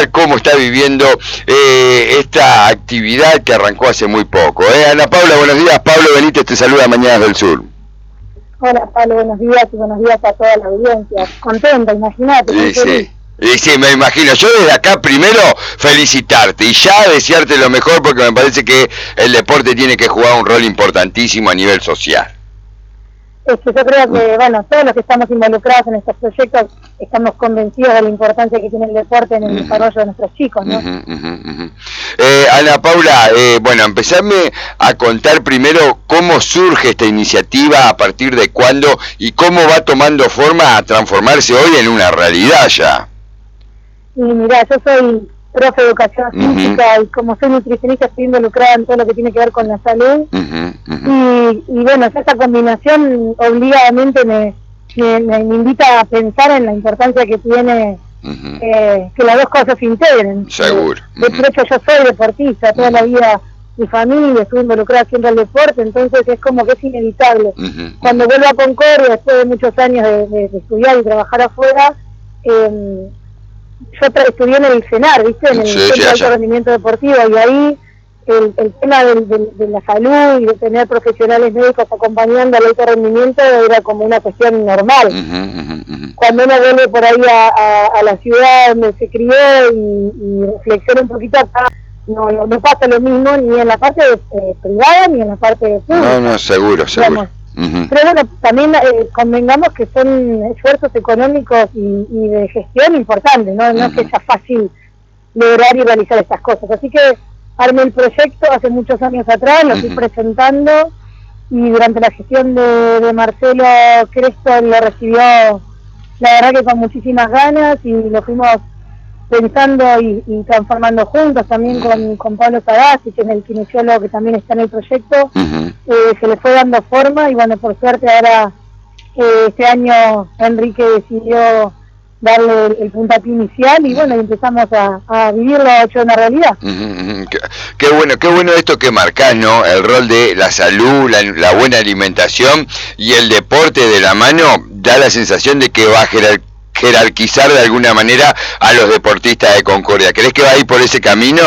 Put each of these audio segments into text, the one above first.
Paula cómo está viviendo esta actividad que arrancó hace muy poco. Ana Paula, buenos días. Pablo Benítez te saluda Mañanas del Sur. Hola Pablo, buenos días y buenos días a toda la audiencia. Contenta, imagínate. Sí. Y sí, me imagino. Yo desde acá primero felicitarte y ya desearte lo mejor porque me parece que el deporte tiene que jugar un rol importantísimo a nivel social. Es que yo creo que, bueno, todos los que estamos involucrados en estos proyectos estamos convencidos de la importancia que tiene el deporte en el desarrollo de nuestros chicos, ¿no? Ana Paula, bueno, empezarme a contar primero cómo surge esta iniciativa, a partir de cuándo y cómo va tomando forma a transformarse hoy en una realidad ya. Y mirá, yo soy profe de educación física y como soy nutricionista estoy involucrada en todo lo que tiene que ver con la salud. Y bueno, esa combinación obligadamente me invita a pensar en la importancia que tiene que las dos cosas se integren. Seguro. De hecho, yo soy deportista, toda la vida mi familia estuve involucrada siempre en el deporte, entonces es como que es inevitable. Cuando vuelvo a Concordia, después de muchos años de estudiar y trabajar afuera, yo estudié en el CENAR, ¿viste? En el Centro de Alto Rendimiento Deportivo, y ahí el tema de la salud y de tener profesionales médicos acompañando al alto rendimiento era como una cuestión normal. Cuando uno vuelve por ahí a la ciudad donde se crió y reflexiona un poquito acá, no pasa lo mismo ni en la parte privada ni en la parte pública. No, seguro. Pero bueno, también convengamos que son esfuerzos económicos y de gestión importantes, no es que sea fácil lograr y realizar estas cosas. Así que armé el proyecto hace muchos años atrás, lo fui presentando y durante la gestión de Marcelo Cresto lo recibió, la verdad que con muchísimas ganas, y lo fuimos pensando y transformando juntos también con Pablo Sagasti, que es el kinesiólogo que también está en el proyecto. Se le fue dando forma y bueno, por suerte ahora este año Enrique decidió darle el puntapié inicial y bueno, empezamos a vivirlo hecho una realidad. Qué bueno esto que marcás, ¿no? El rol de la salud, la buena alimentación y el deporte de la mano da la sensación de que va a jerarquizar de alguna manera a los deportistas de Concordia. ¿Crees que va a ir por ese camino?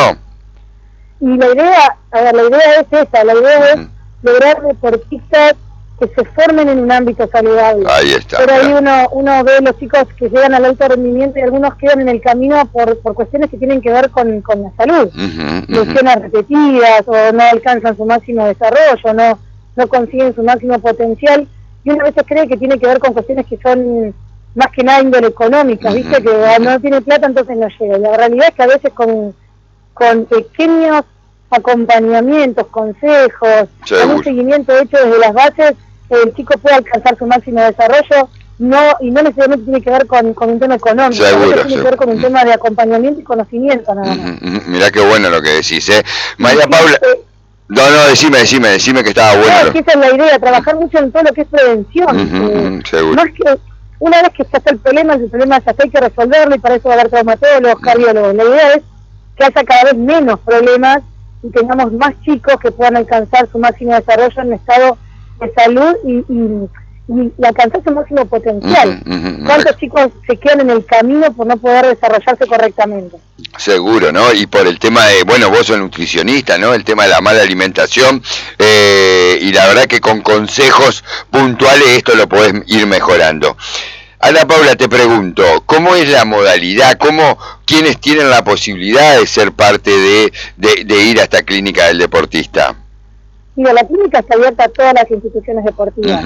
Y la idea es esa, la idea es lograr deportistas que se formen en un ámbito saludable. Ahí está. Pero ahí uno ve los chicos que llegan al alto rendimiento y algunos quedan en el camino por cuestiones que tienen que ver con la salud. Lesiones repetidas, o no alcanzan su máximo desarrollo, no consiguen su máximo potencial, y uno a veces cree que tiene que ver con cuestiones que son más que nada índole económica, ¿viste? Que no tiene plata, entonces no llega. Y la realidad es que a veces con pequeños acompañamientos, consejos, con un seguimiento hecho desde las bases, el chico puede alcanzar su máximo desarrollo, y no necesariamente tiene que ver con un tema económico, tiene que ver con un tema de acompañamiento y conocimiento nada más. Mirá qué bueno lo que decís, María Paula, decime que estaba bueno. Que esa es la idea, trabajar mucho en todo lo que es prevención. Seguro. No es que una vez que ya está el problema ya está, hay que resolverlo, y para eso va a haber traumatólogos, cardiólogos. La idea es que haya cada vez menos problemas y tengamos más chicos que puedan alcanzar su máximo desarrollo en estado de salud y alcanzar su máximo potencial. ¿Cuántos chicos se quedan en el camino por no poder desarrollarse correctamente? Seguro, ¿no? Y por el tema de, bueno, vos sos nutricionista, ¿no? El tema de la mala alimentación, y la verdad que con consejos puntuales esto lo podés ir mejorando. Ana Paula, te pregunto, ¿cómo es la modalidad? ¿Quiénes tienen la posibilidad de ser parte de ir a esta clínica del deportista? Mira, la clínica está abierta a todas las instituciones deportivas.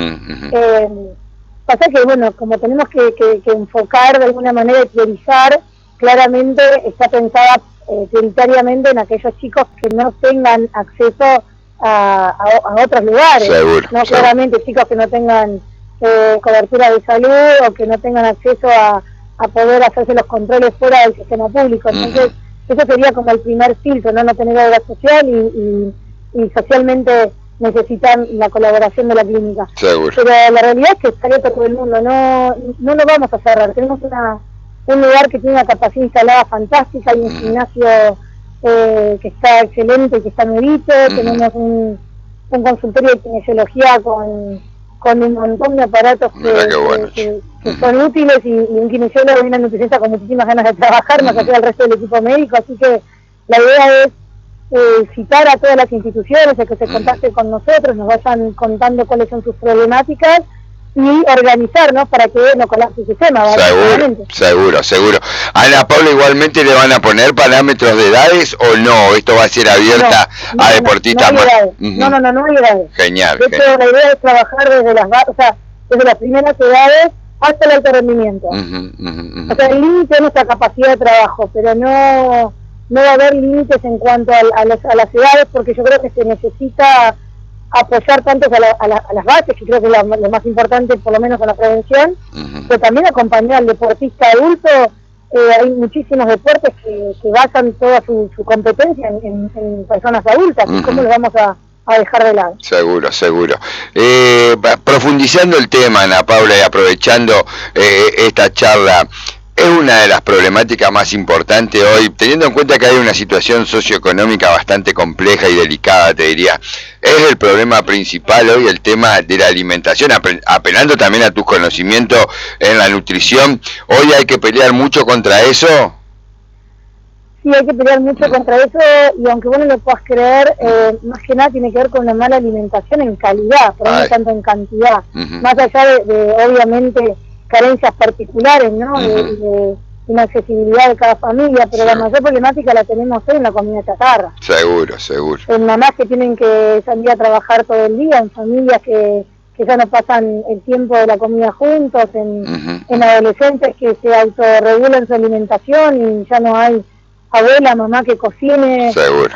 Pasa que, bueno, como tenemos que enfocar de alguna manera y priorizar, claramente está pensada prioritariamente en aquellos chicos que no tengan acceso a otros lugares. Seguro. Claramente chicos que no tengan cobertura de salud o que no tengan acceso a poder hacerse los controles fuera del sistema público. Entonces, eso sería como el primer filtro, no tener obra social y socialmente necesitan la colaboración de la clínica. Seguro. Pero la realidad es que está abierto a todo el mundo, no lo vamos a cerrar. Tenemos un lugar que tiene una capacidad instalada fantástica y un gimnasio que está excelente, que está nuevito. Tenemos un consultorio de kinesiología con con un montón de aparatos que son útiles y un kinesiólogo y una nutricionista con muchísimas ganas de trabajar, más allá del resto del equipo médico, así que la idea es citar a todas las instituciones a que se contacten con nosotros, nos vayan contando cuáles son sus problemáticas y organizarnos para que no colapse el sistema. Seguro. Ana Paula, igualmente le van a poner parámetros de edades o no, esto va a ser abierta a deportistas más. No hay edades. Genial. De hecho, la idea es trabajar desde desde las primeras edades hasta el alto rendimiento. O sea, el límite es nuestra capacidad de trabajo, pero no va a haber límites en cuanto a las edades, porque yo creo que se necesita apoyar tanto a las bases, que creo que es lo más importante, por lo menos a la prevención, pero también acompañar al deportista adulto. Hay muchísimos deportes que basan toda su competencia en personas adultas, y cómo lo vamos a dejar de lado. Seguro. Profundizando el tema, Ana Paula, y aprovechando esta charla, es una de las problemáticas más importantes hoy, teniendo en cuenta que hay una situación socioeconómica bastante compleja y delicada, te diría. Es el problema principal hoy el tema de la alimentación, apelando también a tus conocimientos en la nutrición. Hoy hay que pelear mucho contra eso. Sí, hay que pelear mucho contra eso, y aunque vos no lo puedas creer, más que nada tiene que ver con una mala alimentación en calidad, pero no tanto en cantidad. Más allá de obviamente carencias particulares, ¿no? De inaccesibilidad de cada familia, pero la mayor problemática la tenemos hoy en la comida chatarra. Seguro. En mamás que tienen que salir a trabajar todo el día, en familias que ya no pasan el tiempo de la comida juntos, en adolescentes que se autorregulan su alimentación y ya no hay abuela, mamá que cocine. Seguro.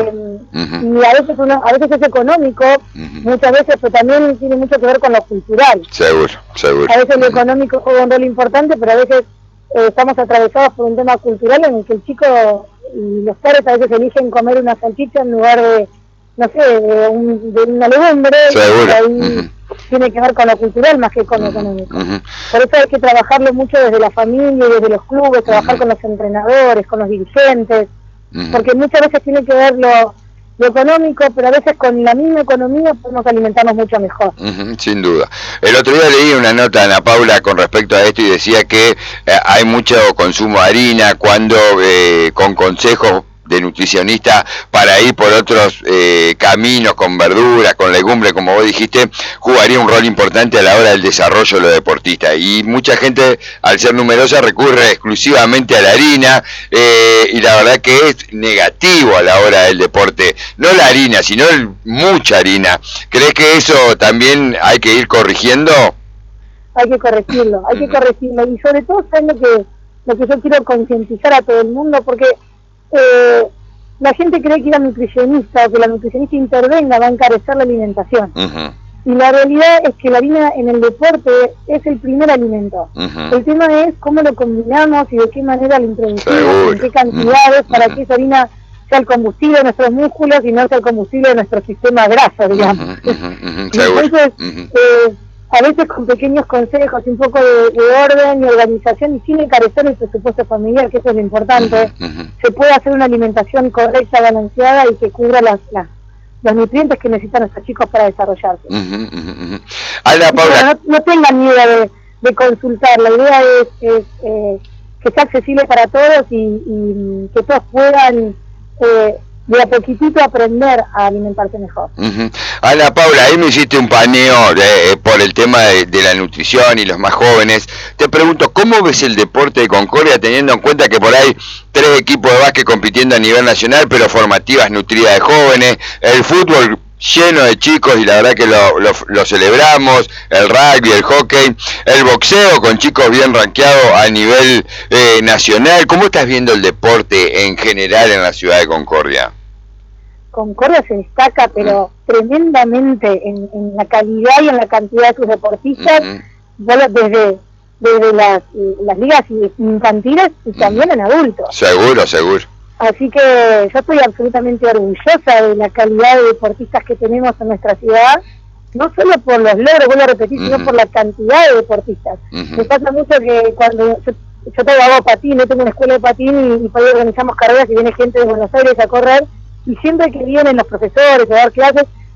Y a veces es económico, muchas veces, pero también tiene mucho que ver con lo cultural. Seguro. A veces lo económico juega un rol importante, pero a veces estamos atravesados por un tema cultural en el que el chico y los padres a veces eligen comer una salchicha en lugar de, no sé, de una legumbre. Seguro. Ahí tiene que ver con lo cultural más que con lo económico. Por eso hay que trabajarlo mucho desde la familia y desde los clubes, trabajar con los entrenadores, con los dirigentes, porque muchas veces tiene que ver lo económico, pero a veces con la misma economía podemos alimentarnos mucho mejor. Sin duda. El otro día leí una nota, Ana Paula, con respecto a esto, y decía que hay mucho consumo de harina, cuando con consejos de nutricionista para ir por otros caminos, con verduras, con legumbres, como vos dijiste, jugaría un rol importante a la hora del desarrollo de los deportistas. Y mucha gente, al ser numerosa, recurre exclusivamente a la harina, y la verdad que es negativo a la hora del deporte. No la harina, sino mucha harina. ¿Crees que eso también hay que ir corrigiendo? Hay que corregirlo, y sobre todo, ¿sabes lo que yo quiero concientizar a todo el mundo? Porque la gente cree que la nutricionista o que la nutricionista intervenga va a encarecer la alimentación. Y la realidad es que la harina en el deporte es el primer alimento. El tema es cómo lo combinamos y de qué manera lo introducimos, en qué cantidades, para que esa harina sea el combustible de nuestros músculos y no sea el combustible de nuestro sistema graso, digamos. Entonces, a veces con pequeños consejos, un poco de orden y organización, y sin encarecer el presupuesto familiar, que eso es lo importante, se puede hacer una alimentación correcta, balanceada y que cubra los nutrientes que necesitan nuestros chicos para desarrollarse. Ana Paula, no tengan miedo de consultar, la idea es que sea accesible para todos y que todos puedan de a poquitito aprender a alimentarse mejor. Ana Paula, ahí me hiciste un paneo por el tema de la nutrición y los más jóvenes. Te pregunto, ¿cómo ves el deporte de Concordia, teniendo en cuenta que por ahí 3 equipos de básquet compitiendo a nivel nacional, pero formativas nutridas de jóvenes, el fútbol lleno de chicos y la verdad que lo celebramos, el rugby, el hockey, el boxeo con chicos bien rankeados a nivel nacional? ¿Cómo estás viendo el deporte en general en la ciudad de Concordia? Concordia se destaca, pero tremendamente en la calidad y en la cantidad de sus deportistas, desde las ligas infantiles y también en adultos. Seguro. Así que yo estoy absolutamente orgullosa de la calidad de deportistas que tenemos en nuestra ciudad, no solo por los logros, vuelvo a repetir, sino por la cantidad de deportistas. Me pasa mucho que cuando yo hago patín, yo tengo una escuela de patín y por ahí organizamos carreras y viene gente de Buenos Aires a correr, y siempre que vienen los profesores a dar clases,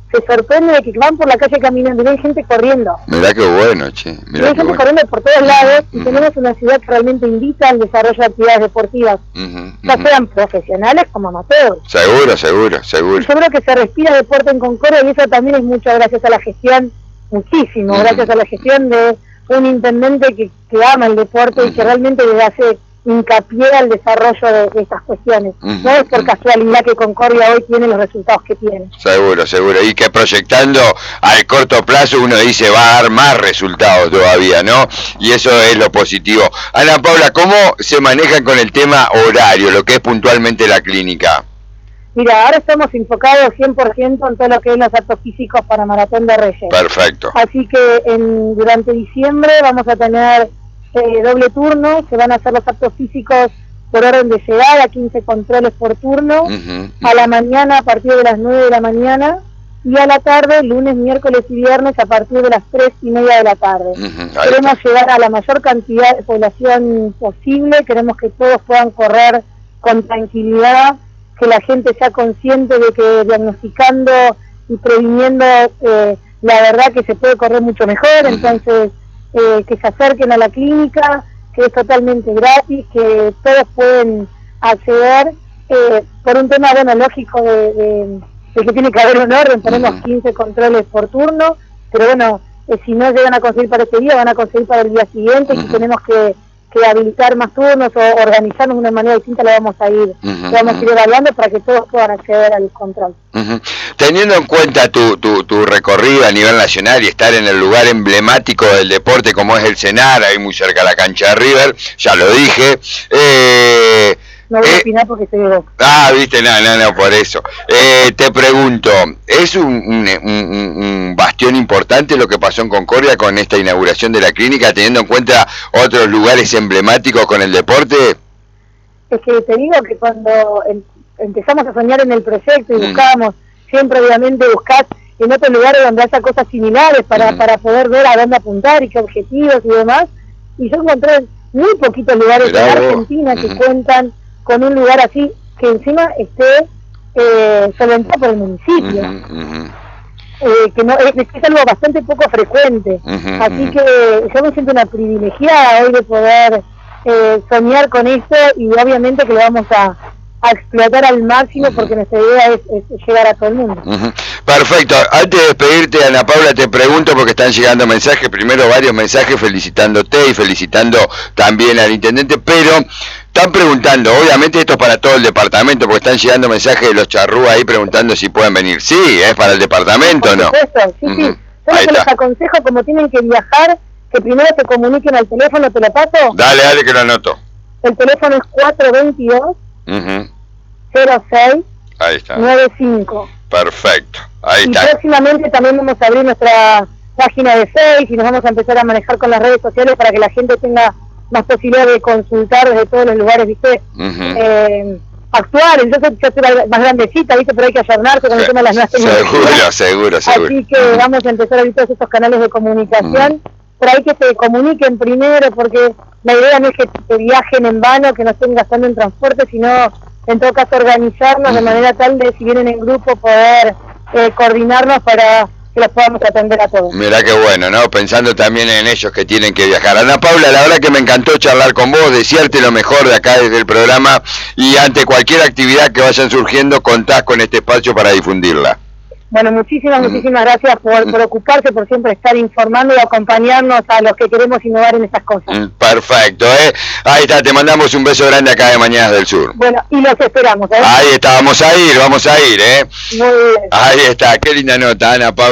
se sorprende de que van por la calle caminando y ven gente corriendo. Mirá qué bueno, che. Mirá Ven qué gente bueno. corriendo por todos lados y tenemos una ciudad que realmente invita al desarrollo de actividades deportivas, ya sean profesionales como amateurs. Seguro. Y yo creo que se respira deporte en Concordia y eso también es mucho gracias a la gestión, muchísimo, gracias a la gestión de un intendente que ama el deporte y que realmente le hace hincapié al desarrollo de estas cuestiones. No es por casualidad que Concordia hoy tiene los resultados que tiene. Seguro. Y que proyectando al corto plazo uno dice va a dar más resultados todavía, ¿no? Y eso es lo positivo. Ana Paula, ¿cómo se manejan con el tema horario, lo que es puntualmente la clínica? Mira, ahora estamos enfocados 100% en todo lo que es los actos físicos para Maratón de Reyes. Perfecto. Así que durante diciembre vamos a tener doble turno, se van a hacer los actos físicos por orden de llegada, 15 controles por turno, a la mañana a partir de las 9 de la mañana y a la tarde, lunes, miércoles y viernes a partir de las 3:30 de la tarde. Queremos llegar a la mayor cantidad de población posible, queremos que todos puedan correr con tranquilidad, que la gente sea consciente de que diagnosticando y previniendo la verdad que se puede correr mucho mejor, entonces que se acerquen a la clínica, que es totalmente gratis, que todos pueden acceder por un tema, bueno, lógico de que tiene que haber un orden, tenemos 15 controles por turno, pero bueno, si no llegan a conseguir para este día, van a conseguir para el día siguiente, y si tenemos que habilitar más turnos o organizarnos de una manera distinta, lo vamos a ir evaluando para que todos puedan acceder al control. Teniendo en cuenta tu recorrido a nivel nacional y estar en el lugar emblemático del deporte como es el Senar, ahí muy cerca de la cancha de River, ya lo dije, no voy a opinar porque soy de Boca. Viste, no, por eso. Te pregunto, ¿es un bastión importante lo que pasó en Concordia con esta inauguración de la clínica, teniendo en cuenta otros lugares emblemáticos con el deporte? Es que te digo que cuando empezamos a soñar en el proyecto y buscábamos, siempre obviamente buscás en otros lugares donde haya cosas similares para poder ver a dónde apuntar y qué objetivos y demás, y yo encontré muy poquitos lugares en Argentina que cuentan con un lugar así, que encima esté solventado por el municipio, que no es algo bastante poco frecuente, así que yo me siento una privilegiada hoy de poder soñar con esto, y obviamente que lo vamos a explotar al máximo porque nuestra idea es llegar a todo el mundo. Perfecto. Antes de despedirte, Ana Paula, te pregunto porque están llegando mensajes, primero varios mensajes felicitándote y felicitando también al intendente, pero están preguntando, obviamente esto es para todo el departamento, porque están llegando mensajes de los charrúas ahí preguntando si pueden venir. Sí, es para el departamento, ¿no? Sí. Yo que les aconsejo, como tienen que viajar, que primero se comuniquen al teléfono, ¿te lo paso? Dale, que lo anoto. El teléfono es 422 06 ahí está. 95. Perfecto, ahí está. Y próximamente también vamos a abrir nuestra página de Facebook y nos vamos a empezar a manejar con las redes sociales para que la gente tenga más posibilidad de consultar desde todos los lugares, ¿viste? Actuar, entonces yo soy más grandecita, ¿viste? Pero hay que ayornarse con el tema de las nuevas tecnologías. Seguro. Así que vamos a empezar a abrir todos estos canales de comunicación, por ahí que se comuniquen primero, porque la idea no es que viajen en vano, que no estén gastando en transporte, sino en todo caso organizarnos de manera tal de, si vienen en grupo, poder coordinarnos para que los podamos atender a todos. Mirá qué bueno, ¿no? Pensando también en ellos que tienen que viajar. Ana Paula, la verdad que me encantó charlar con vos, desearte lo mejor de acá desde el programa, y ante cualquier actividad que vayan surgiendo, contás con este espacio para difundirla. Bueno, muchísimas gracias por ocuparse, por siempre estar informando y acompañarnos a los que queremos innovar en estas cosas. Perfecto, ahí está, te mandamos un beso grande acá de Mañanas del Sur. Bueno, y los esperamos, Ahí está, vamos a ir, Muy bien. Ahí está, qué linda nota, Ana Paula.